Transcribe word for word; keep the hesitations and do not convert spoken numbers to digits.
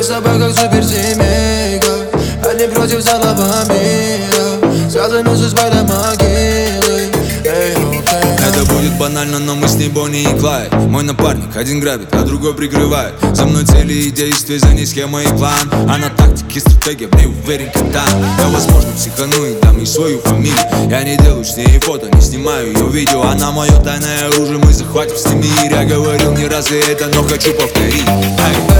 с тобой как суперсемейка, одни против целого мира, связаны судьбой до могилы. Это будет банально, но мы с ней Бонни и Клайд. Мой напарник, один грабит, а другой прикрывает. За мной цели и действия, за ней схема и план. Она тактики, стратегия, в ней уверен капитан. Я, возможно, психану и дам ей свою фамилию. Я не делаю с ней фото, не снимаю ее видео. Она мое тайное оружие, мы захватим в стиме. Я говорил не раз и это, но хочу повторить. Ай.